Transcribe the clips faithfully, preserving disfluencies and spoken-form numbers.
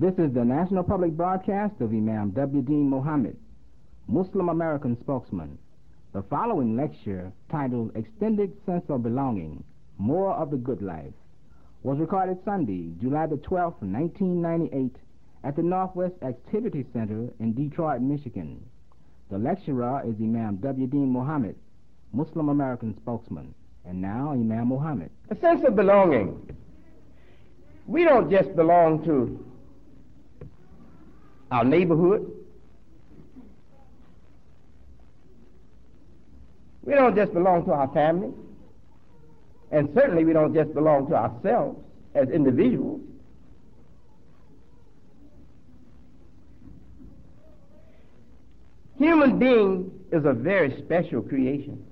This is the National Public Broadcast of Imam W. Deen Muhammad, Muslim American spokesman. The following lecture, titled Extended Sense of Belonging, More of the Good Life, was recorded Sunday, July the twelfth, nineteen ninety-eight, at the Northwest Activity Center in Detroit, Michigan. The lecturer is Imam W. Deen Muhammad, Muslim American spokesman. And now, Imam Muhammad. A sense of belonging. We don't just belong to our neighborhood. We don't just belong to our family. And certainly we don't just belong to ourselves as individuals. Human being is a very special creation.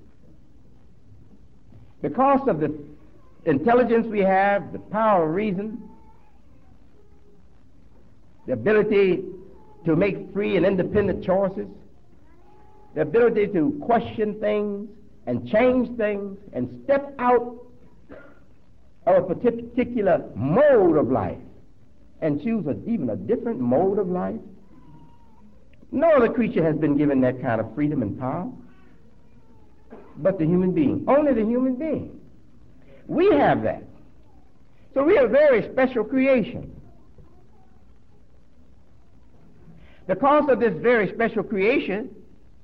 Because of the intelligence we have, the power of reason, the ability to make free and independent choices, the ability to question things and change things and step out of a particular mode of life and choose a, even a different mode of life. No other creature has been given that kind of freedom and power but the human being. Only the human being. We have that. So we are a very special creation. Because of this very special creation,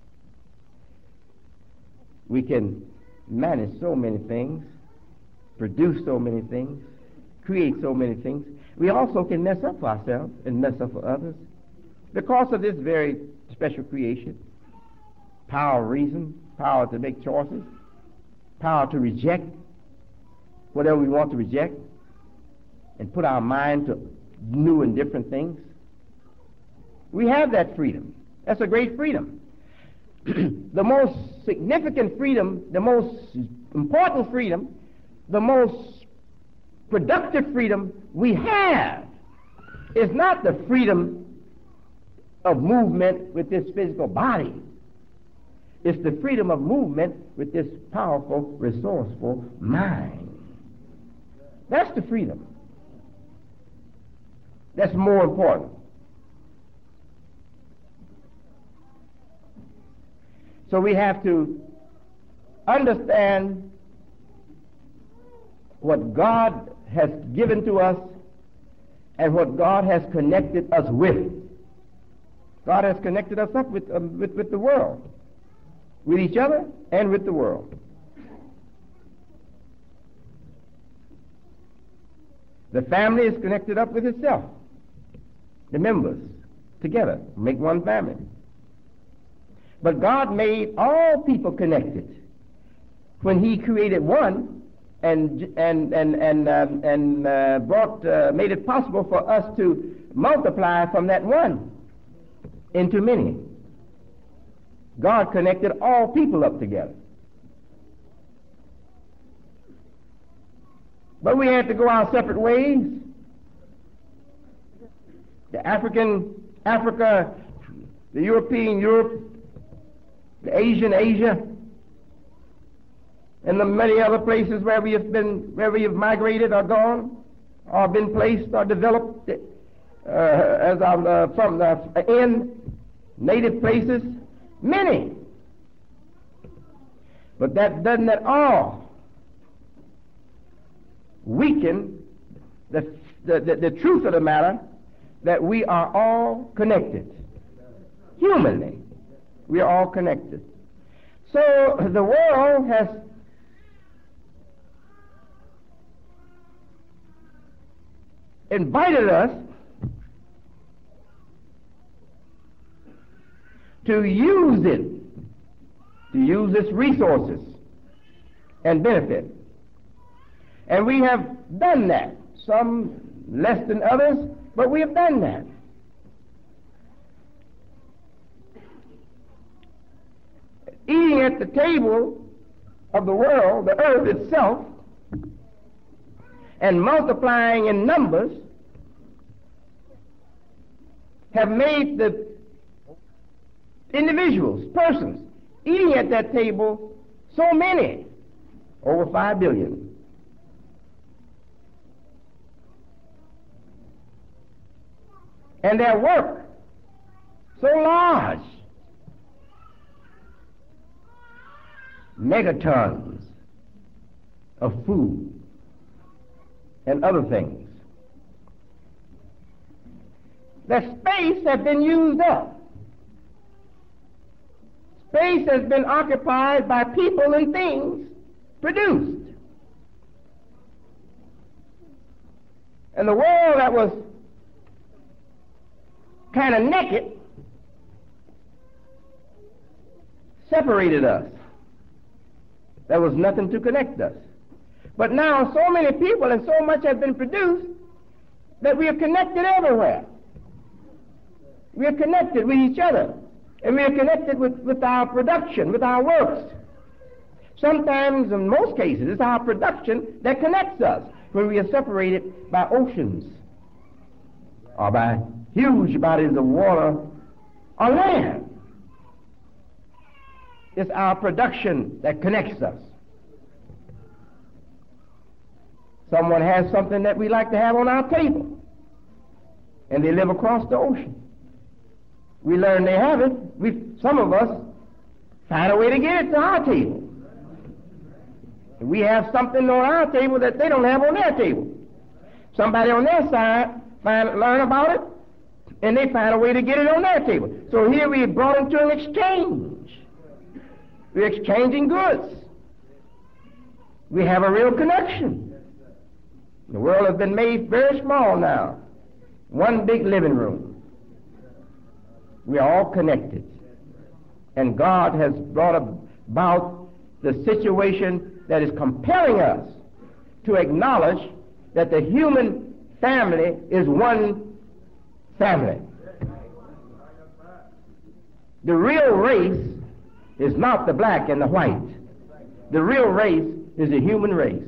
we can manage so many things, produce so many things, create so many things. We also can mess up for ourselves and mess up for others. Because of this very special creation, power of reason, power to make choices, power to reject whatever we want to reject, and put our mind to new and different things. We have that freedom. That's a great freedom. The most significant freedom, the most important freedom, the most productive freedom we have is not the freedom of movement with this physical body. It's the freedom of movement with this powerful, resourceful mind. That's the freedom. That's more important. So we have to understand what God has given to us and what God has connected us with. God has connected us up with, um, with, with the world, with each other and with the world. The family is connected up with itself. The members together make one family. But God made all people connected when He created one and and and and um, and uh, brought uh, made it possible for us to multiply from that one into many. God connected all people up together. But we had to go our separate ways. The African, Africa, the European, Europe, the Asian, Asia, and the many other places where we have been, where we have migrated or gone, or been placed or developed uh, as our, uh, from the in native places, many. But that doesn't at all weaken the, the, the, the truth of the matter that we are all connected. Humanly, we are all connected. So the world has invited us to use it, to use its resources and benefit. And we have done that, some less than others, but we have done that. Eating at the table of the world, the earth itself, and multiplying in numbers have made the individuals, persons, eating at that table so many, over five billion. and their work so large, megatons of food and other things, that space has been used up. Space has been occupied by people and things produced. And the world that was kind of naked separated us. There was nothing to connect us. But now so many people and so much has been produced that we are connected everywhere. We are connected with each other. And we are connected with, with our production, with our works. Sometimes, in most cases, it's our production that connects us when we are separated by oceans or by huge bodies of water or land. It's our production that connects us. Someone has something that we like to have on our table, and they live across the ocean. We learn they have it. We, some of us find a way to get it to our table. We have something on our table that they don't have on their table. Somebody on their side find, learn about it, and they find a way to get it on their table. So here we brought into an exchange. We're exchanging goods. We have a real connection. The world has been made very small now. One big living room. We are all connected. And God has brought about the situation that is compelling us to acknowledge that the human family is one family. The real race is not the black and the white. The real race is the human race.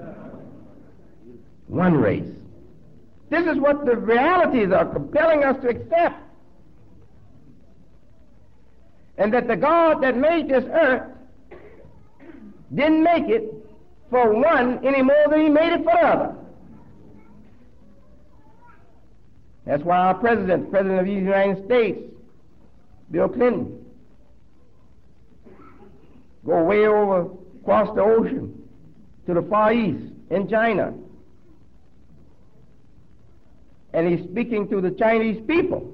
One race. This is what the realities are compelling us to accept. And that the God that made this earth didn't make it for one any more than he made it for the other. That's why our president, President of the United States, Bill Clinton, go way over across the ocean to the Far East in China. And he's speaking to the Chinese people.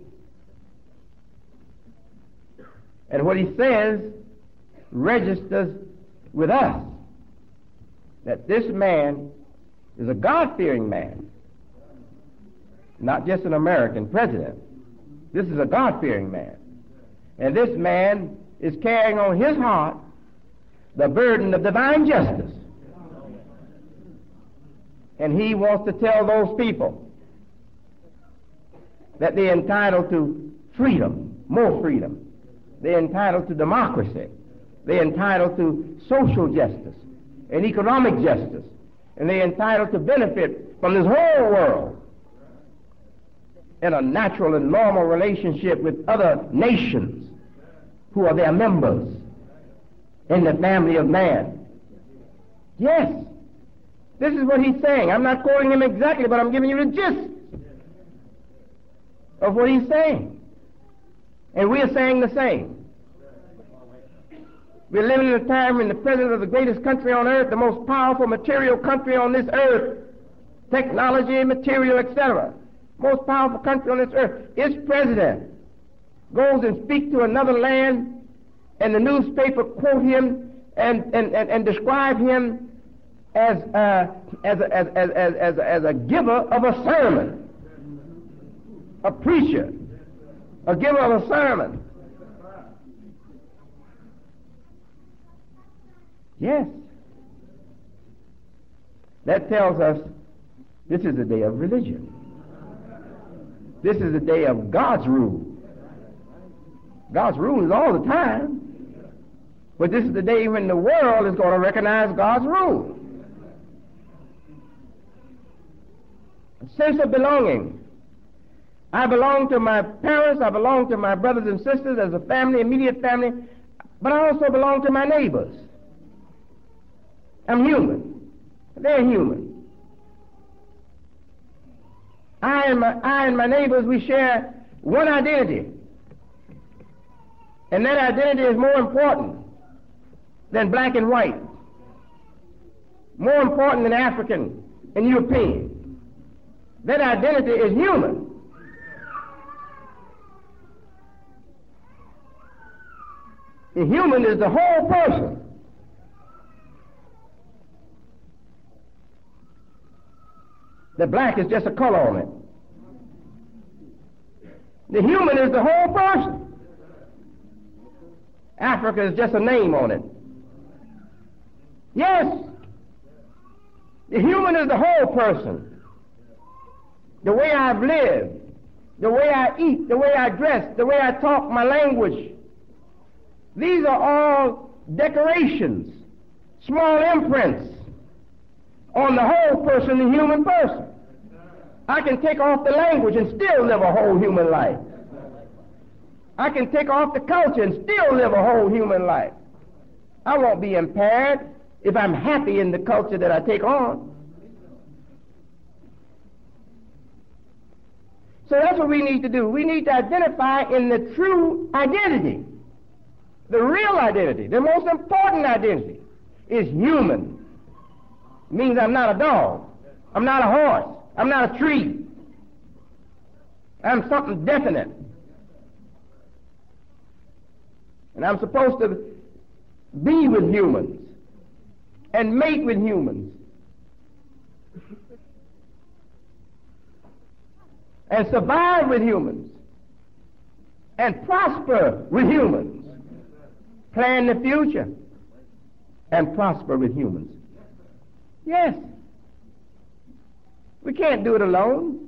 And what he says registers with us that this man is a God-fearing man, not just an American president. This is a God-fearing man. And this man is carrying on his heart the burden of divine justice. And he wants to tell those people that they're entitled to freedom, more freedom. They're entitled to democracy. They're entitled to social justice and economic justice. And they're entitled to benefit from this whole world in a natural and normal relationship with other nations who are their members in the family of man. Yes, this is what he's saying. I'm not quoting him exactly, but I'm giving you the gist of what he's saying. And we are saying the same. We're living in a time when the president of the greatest country on earth, the most powerful material country on this earth, technology, material, et cetera, most powerful country on this earth, its president goes and speaks to another land, and the newspaper quote him and, and, and, and describe him as, uh, as, a, as, as, as, as, as a giver of a sermon, a preacher, a giver of a sermon. Yes. That tells us this is a day of religion. This is a day of God's rule. God's rule is all the time. But this is the day when the world is going to recognize God's rule. A sense of belonging. I belong to my parents, I belong to my brothers and sisters as a family, immediate family, but I also belong to my neighbors. I'm human. They're human. I and my, I and my neighbors, we share one identity. And that identity is more important than black and white, more important than African and European. That identity is human. The human is the whole person. The black is just a color on it. The human is the whole person. Africa is just a name on it. Yes, the human is the whole person. The way I've lived, the way I eat, the way I dress, the way I talk, my language. These are all decorations, small imprints on the whole person, the human person. I can take off the language and still live a whole human life. I can take off the culture and still live a whole human life. I won't be impaired if I'm happy in the culture that I take on. So that's what we need to do. We need to identify in the true identity. The real identity, the most important identity, is human. It means I'm not a dog. I'm not a horse. I'm not a tree. I'm something definite. And I'm supposed to be with humans and mate with humans and survive with humans and prosper with humans, plan the future and prosper with humans. Yes. We can't do it alone.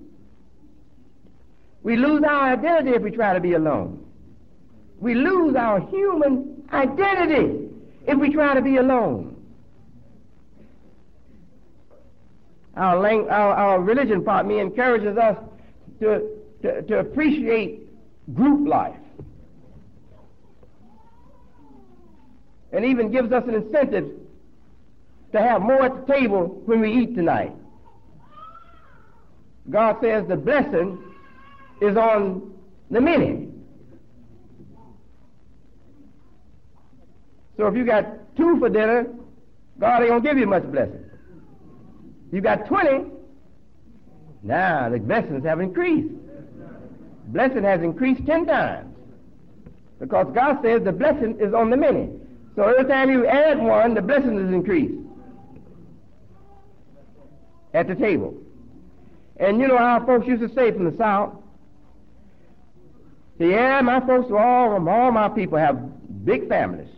We lose our identity if we try to be alone. We lose our human identity if we try to be alone. Our, lang- our, our religion part me encourages us to, to, to appreciate group life, and even gives us an incentive to have more at the table when we eat tonight. God says the blessing is on the many. So if you got two for dinner, God ain't going to give you much blessing. You got twenty, now the blessings have increased. Blessing has increased ten times. Because God says the blessing is on the many. So every time you add one, the blessing is increased at the table. And you know how folks used to say from the South, yeah, my folks, all, all my people have big families.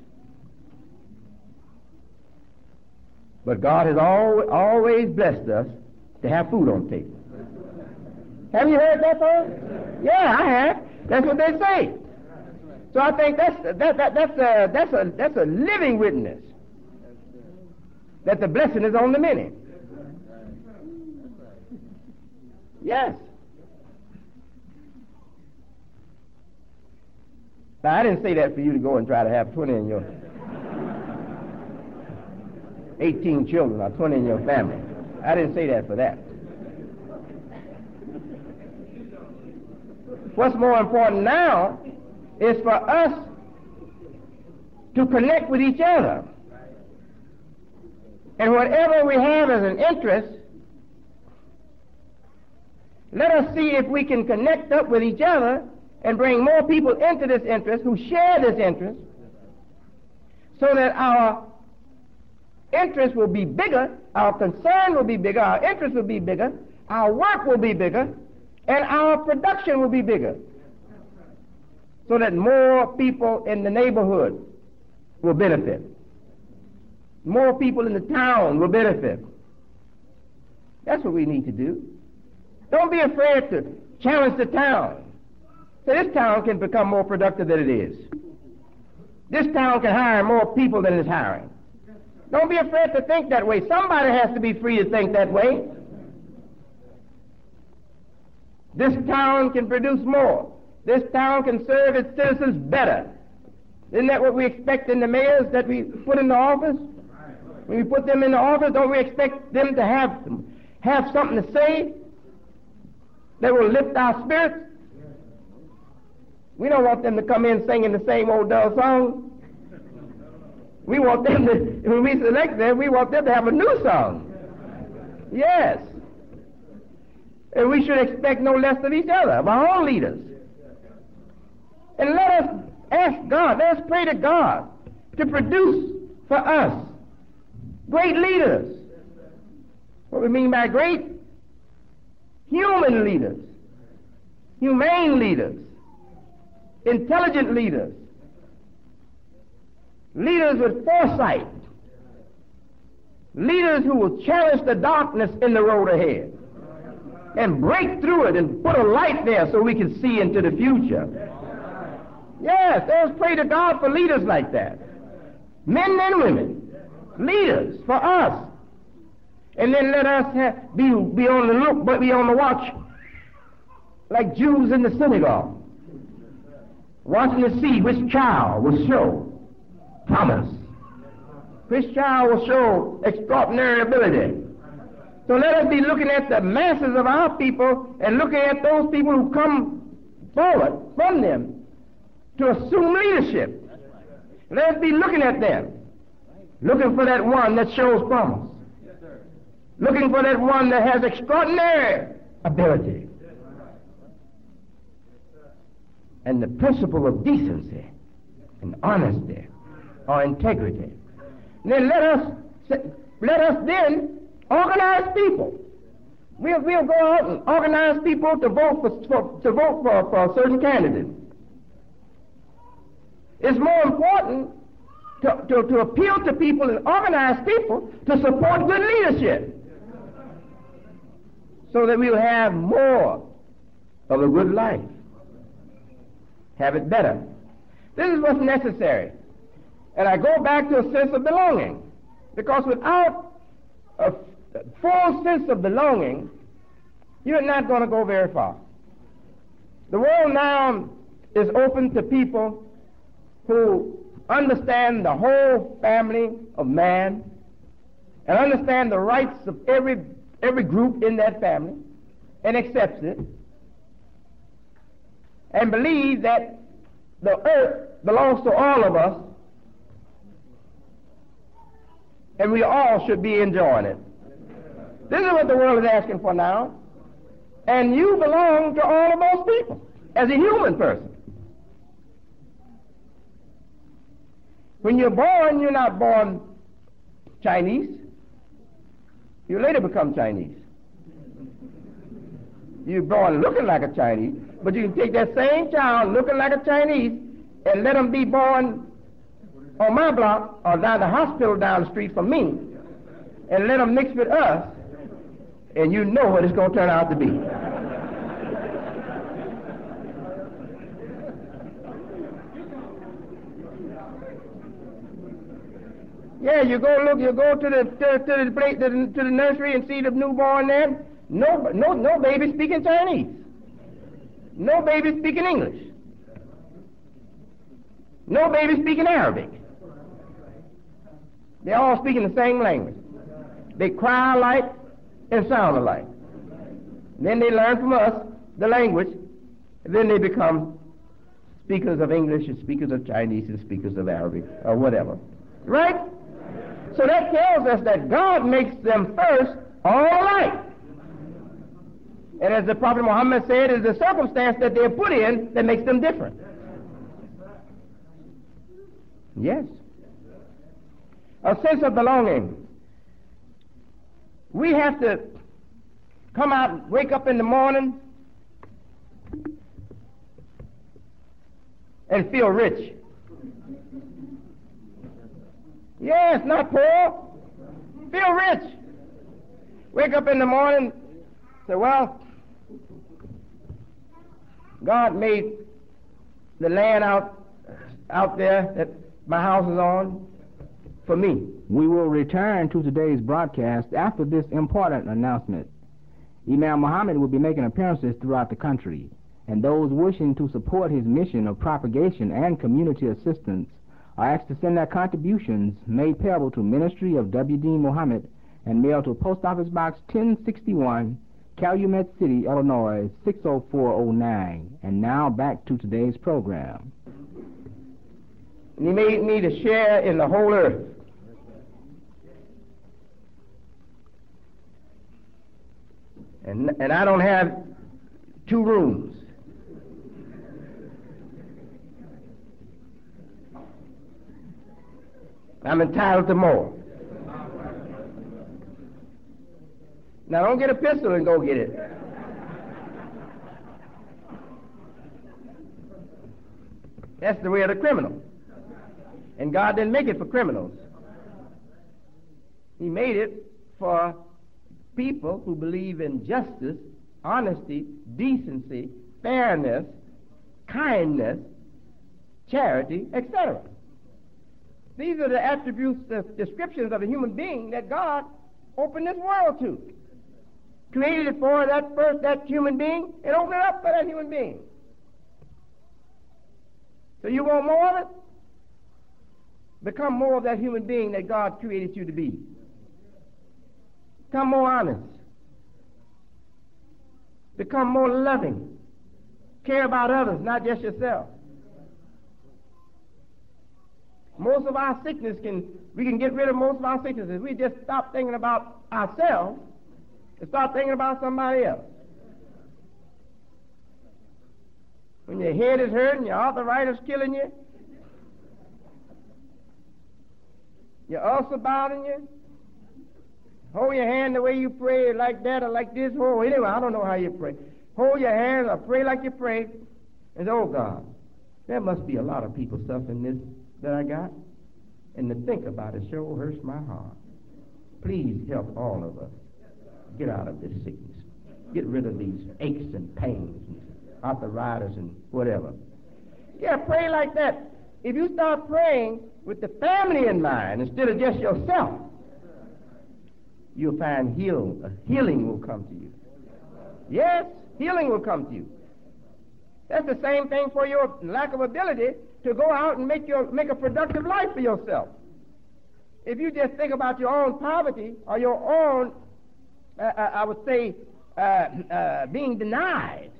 But God has al- always blessed us to have food on the table. Have you heard that, folks? Yeah, I have. That's what they say. So I think that's that, that that's a that's a that's a living witness that the blessing is on the many. Yes. Now I didn't say that for you to go and try to have twenty in your eighteen children or twenty in your family. I didn't say that for that. What's more important now is for us to connect with each other. And whatever we have as an interest, let us see if we can connect up with each other and bring more people into this interest who share this interest, so that our interest will be bigger, our concern will be bigger, our interest will be bigger, our work will be bigger, and our production will be bigger, so that more people in the neighborhood will benefit. More people in the town will benefit. That's what we need to do. Don't be afraid to challenge the town. So this town can become more productive than it is. This town can hire more people than it's hiring. Don't be afraid to think that way. Somebody has to be free to think that way. This town can produce more. This town can serve its citizens better. Isn't that what we expect in the mayors that we put in the office? When we put them in the office, don't we expect them to have, have something to say? that will lift our spirits. We don't want them to come in singing the same old dull song. We want them to, when we select them, we want them to have a new song. Yes. And we should expect no less of each other, of our own leaders. And let us ask God, let us pray to God to produce for us great leaders. What we mean by great? Human leaders, humane leaders, intelligent leaders, leaders with foresight, leaders who will challenge the darkness in the road ahead and break through it and put a light there so we can see into the future. Yes, let us pray to God for leaders like that. Men and women, leaders for us. And then let us have, be, be on the look, but be on the watch, like Jews in the synagogue, watching to see which child will show promise, which child will show extraordinary ability. So let us be looking at the masses of our people and looking at those people who come forward from them to assume leadership. Let us be looking at them, looking for that one that shows promise, looking for that one that has extraordinary ability. And the principle of decency and honesty or integrity. And then let us let us then organize people. We'll, we'll go out and organize people to vote for, for to vote for, for a certain candidate. It's more important to, to, to appeal to people and organize people to support good leadership, so that we'll have more of a good life, have it better. This is what's necessary. And I go back to a sense of belonging, because without a full sense of belonging, you're not going to go very far. The world now is open to people who understand the whole family of man and understand the rights of every every group in that family and accepts it and believe that the earth belongs to all of us and we all should be enjoying it. This is what the world is asking for now. And you belong to all of those people as a human person. When you're born, you're not born Chinese. You later become Chinese. You're born looking like a Chinese, but you can take that same child looking like a Chinese and let them be born on my block or down the hospital down the street from me and let them mix with us, and you know what it's going to turn out to be. Yeah, you go look, you go to the to, to the place to the, to the nursery and see the newborn there. No, no, no baby speaking Chinese. No baby speaking English. No baby speaking Arabic. They're all speaking the same language. They cry alike and sound alike. Then they learn from us the language, and then they become speakers of English and speakers of Chinese and speakers of Arabic or whatever. Right? So that tells us that God makes them first all alike. And as the Prophet Muhammad said, it's the circumstance that they're put in that makes them different. Yes. A sense of belonging. We have to come out, wake up in the morning and feel rich. Yes, not poor. Feel rich. Wake up in the morning, say, well, God made the land out out there that my house is on for me. We will return to today's broadcast after this important announcement. Imam Muhammad will be making appearances throughout the country, and those wishing to support his mission of propagation and community assistance are asked to send their contributions made payable to Ministry of W D Muhammad and mailed to Post Office Box ten sixty-one, Calumet City, Illinois, six oh four oh nine. And now back to today's program. And he made me to share in the whole earth. And, and I don't have two rooms. I'm entitled to more. Now don't get a pistol and go get it. That's the way of the criminal. And God didn't make it for criminals. He made it for people who believe in justice, honesty, decency, fairness, kindness, charity, et cetera. These are the attributes, the descriptions of a human being that God opened this world to. Created it for that first, that human being, and opened it up for that human being. So you want more of it? Become more of that human being that God created you to be. Become more honest. Become more loving. Care about others, not just yourself. Most of our sickness can, we can get rid of most of our sicknesses. We just stop thinking about ourselves and start thinking about somebody else. When your head is hurting, your arthritis killing you, your ulcer bothering you, hold your hand the way you pray, like that or like this. Oh, anyway, I don't know how you pray. Hold your hand or pray like you pray, and say, oh God, there must be a lot of people suffering this that I got, and to think about it sure hurts my heart. Please help all of us get out of this sickness. Get rid of these aches and pains and arthritis and whatever. Yeah, pray like that. If you start praying with the family in mind instead of just yourself, you'll find heal, uh, healing will come to you. Yes, healing will come to you. That's the same thing for your lack of ability to go out and make your make a productive life for yourself. If you just think about your own poverty or your own, uh, I would say, uh, uh, being denied,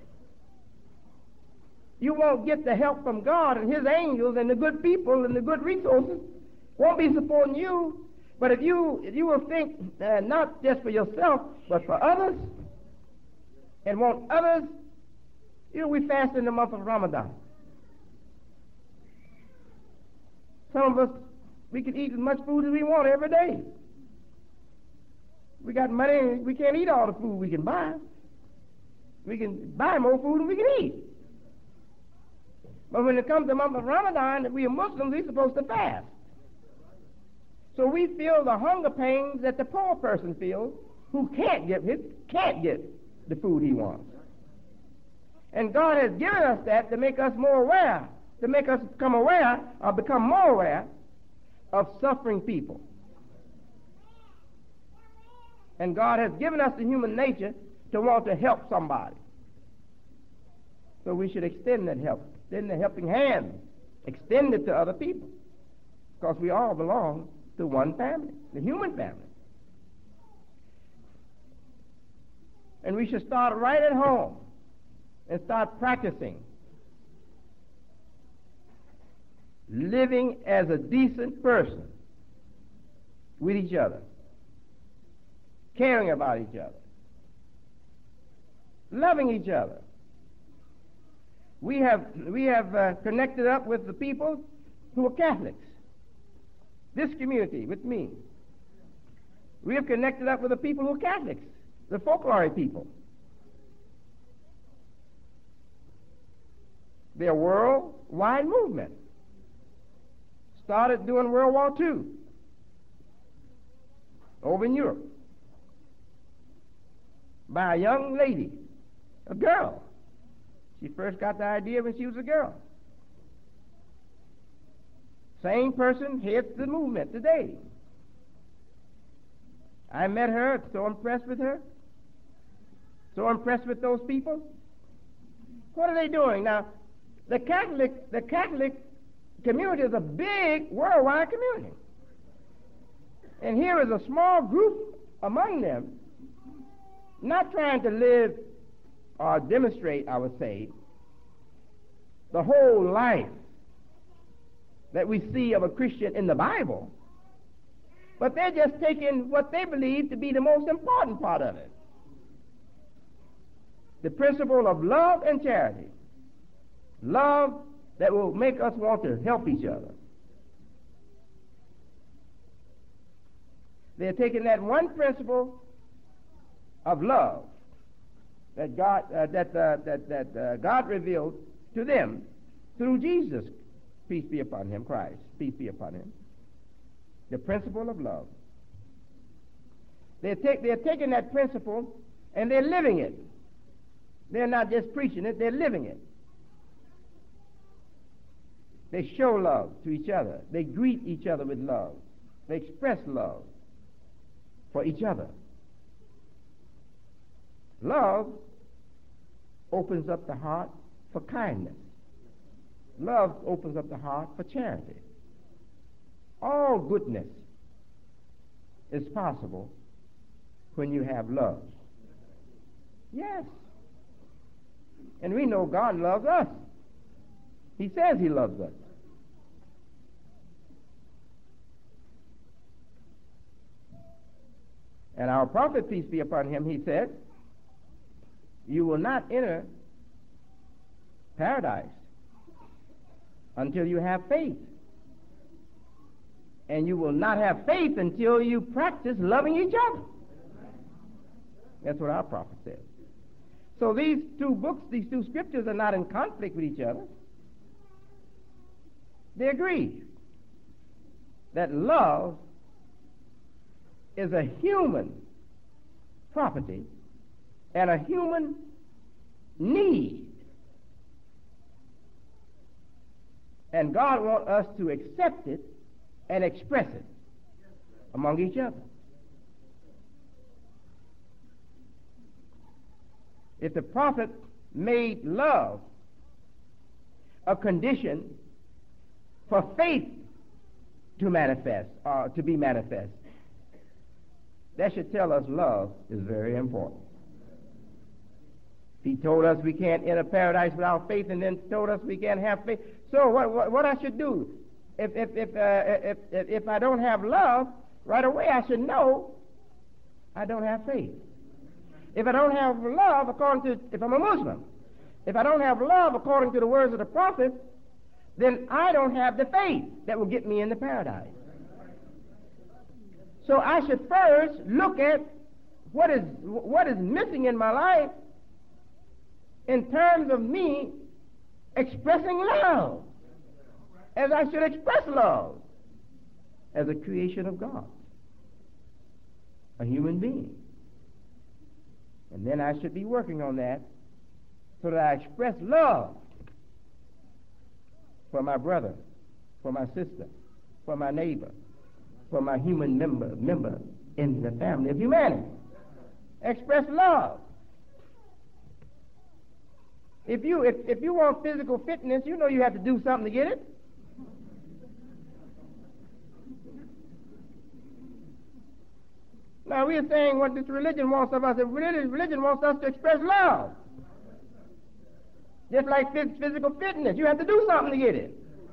you won't get the help from God and His angels and the good people and the good resources won't be supporting you. But if you if you will think uh, not just for yourself but for others and want others, you know, we fast in the month of Ramadan. Some of us, we can eat as much food as we want every day. We got money, we can't eat all the food we can buy. We can buy more food than we can eat. But when it comes to the month of Ramadan, we are Muslims, we're supposed to fast. So we feel the hunger pains that the poor person feels who can't get his, can't get the food he wants. And God has given us that to make us more aware, to make us become aware or become more aware of suffering people. And God has given us the human nature to want to help somebody. So we should extend that help, extend the helping hand, extend it to other people. Because we all belong to one family, the human family. And we should start right at home and start practicing living as a decent person with each other, caring about each other, loving each other. We have, we have uh, connected up with the people who are Catholics. This community, with me. We have connected up with the people who are Catholics, the folklore people. They're a worldwide movement. Started during World War Two over in Europe by a young lady, a girl. She first got the idea when she was a girl. Same person heads the movement today. I met her, so impressed with her, so impressed with those people. What are they doing? Now, the Catholic, the Catholic community is a big worldwide community. And here is a small group among them not trying to live or demonstrate, I would say, the whole life that we see of a Christian in the Bible, but they're just taking what they believe to be the most important part of it. The principle of love and charity. Love that will make us want to help each other. They're taking that one principle of love that God uh, that uh, that that uh, God revealed to them through Jesus, peace be upon him, Christ, peace be upon him. The principle of love. They're, take, they're taking that principle and they're living it. They're not just preaching it, they're living it. They show love to each other. They greet each other with love. They express love for each other. Love opens up the heart for kindness. Love opens up the heart for charity. All goodness is possible when you have love. Yes. And we know God loves us. He says he loves us. And our prophet, peace be upon him, he said, you will not enter paradise until you have faith. And you will not have faith until you practice loving each other. That's what our prophet said. So these two books, these two scriptures are not in conflict with each other. They agree that love is a human property and a human need. And God wants us to accept it and express it among each other. If the prophet made love a condition for faith to manifest, or to be manifest, that should tell us love is very important. He told us we can't enter paradise without faith, and then told us we can't have faith. So what, what, what I should do, if, if, if, uh, if, if, if I don't have love, right away I should know I don't have faith. If I don't have love, according to, if I'm a Muslim, if I don't have love according to the words of the prophet, then I don't have the faith that will get me into paradise. So I should first look at what is what is missing in my life in terms of me expressing love, as I should express love as a creation of God, a human being. And then I should be working on that so that I express love for my brother, for my sister, for my neighbor, for my human member, member in the family of humanity. Express love. If you if, if you want physical fitness, you know you have to do something to get it. Now we are saying what this religion wants of us. If religion, religion wants us to express love. Just like physical fitness, you have to do something to get it.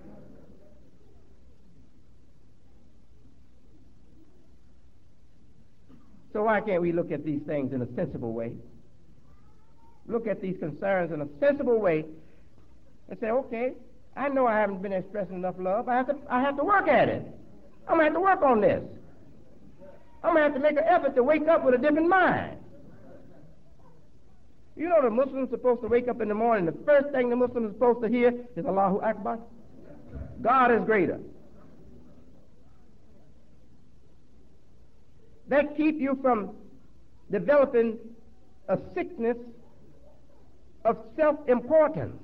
So why can't we look at these things in a sensible way? Look at these concerns in a sensible way and say, okay, I know I haven't been expressing enough love. I have to, I have to work at it. I'm going to have to work on this. I'm going to have to make an effort to wake up with a different mind. You know the Muslims are supposed to wake up in the morning, the first thing the Muslim is supposed to hear is Allahu Akbar. God is greater. That keeps you from developing a sickness of self-importance.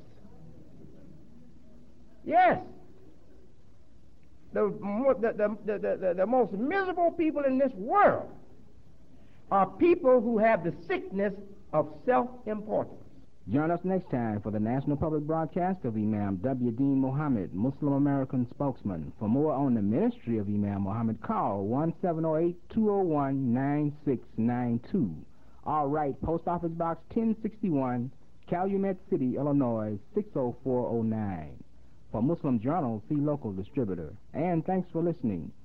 Yes. The, the, the, the, the, the most miserable people in this world are people who have the sickness of self-importance. Join us next time for the National Public Broadcast of Imam W. Deen Muhammad, Muslim American spokesman. For more on the ministry of Imam Muhammad, call one seven zero eight, two zero one, nine six nine two All right, Post Office Box ten sixty-one, Calumet City, Illinois, six oh four oh nine. For Muslim Journal, see local distributor. And thanks for listening.